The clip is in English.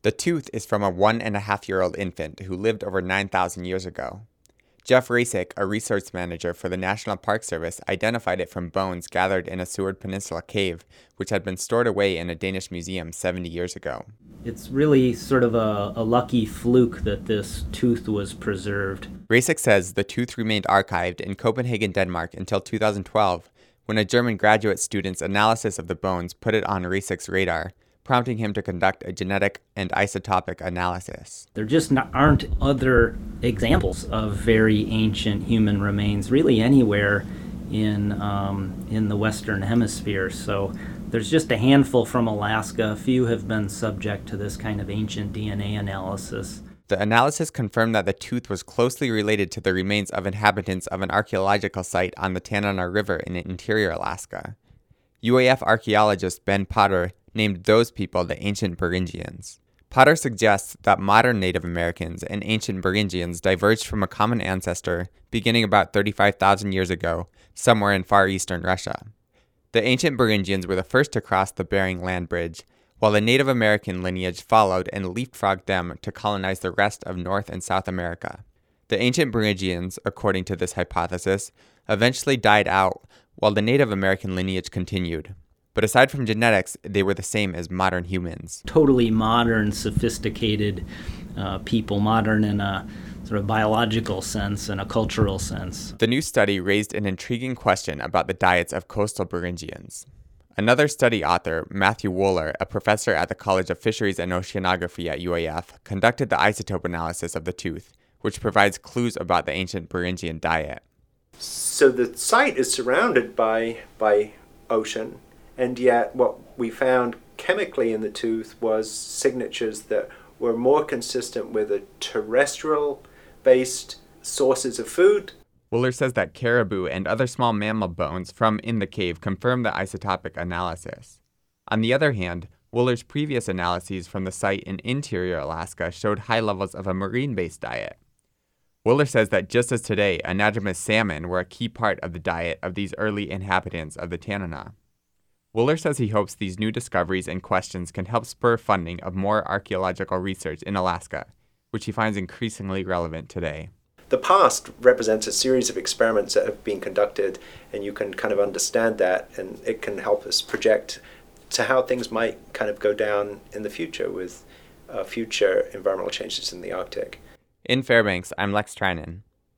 The tooth is from a 1.5-year-old infant who lived over 9,000 years ago. Jeff Rasek, a research manager for the National Park Service, identified it from bones gathered in a Seward Peninsula cave, which had been stored away in a Danish museum 70 years ago. It's really sort of a lucky fluke that this tooth was preserved. Rasek says the tooth remained archived in Copenhagen, Denmark until 2012, when a German graduate student's analysis of the bones put it on Rasek's radar, prompting him to conduct a genetic and isotopic analysis. There just aren't other examples of very ancient human remains really anywhere in the Western Hemisphere. So there's just a handful from Alaska. A few have been subject to this kind of ancient DNA analysis. The analysis confirmed that the tooth was closely related to the remains of inhabitants of an archaeological site on the Tanana River in interior Alaska. UAF archaeologist Ben Potter named those people the ancient Beringians. Potter suggests that modern Native Americans and ancient Beringians diverged from a common ancestor beginning about 35,000 years ago, somewhere in far eastern Russia. The ancient Beringians were the first to cross the Bering Land Bridge, while the Native American lineage followed and leapfrogged them to colonize the rest of North and South America. The ancient Beringians, according to this hypothesis, eventually died out while the Native American lineage continued. But aside from genetics, they were the same as modern humans. Totally modern, sophisticated people, modern in a sort of biological sense and a cultural sense. The new study raised an intriguing question about the diets of coastal Beringians. Another study author, Matthew Wooler, a professor at the College of Fisheries and Oceanography at UAF, conducted the isotope analysis of the tooth, which provides clues about the ancient Beringian diet. So the site is surrounded by ocean, and yet what we found chemically in the tooth was signatures that were more consistent with a terrestrial-based sources of food. Wooler says that caribou and other small mammal bones from in the cave confirm the isotopic analysis. On the other hand, Wooler's previous analyses from the site in interior Alaska showed high levels of a marine-based diet. Wooler says that just as today, anadromous salmon were a key part of the diet of these early inhabitants of the Tanana. Wooler says he hopes these new discoveries and questions can help spur funding of more archaeological research in Alaska, which he finds increasingly relevant today. The past represents a series of experiments that have been conducted, and you can kind of understand that, and it can help us project to how things might kind of go down in the future with future environmental changes in the Arctic. In Fairbanks, I'm Lex Trinan.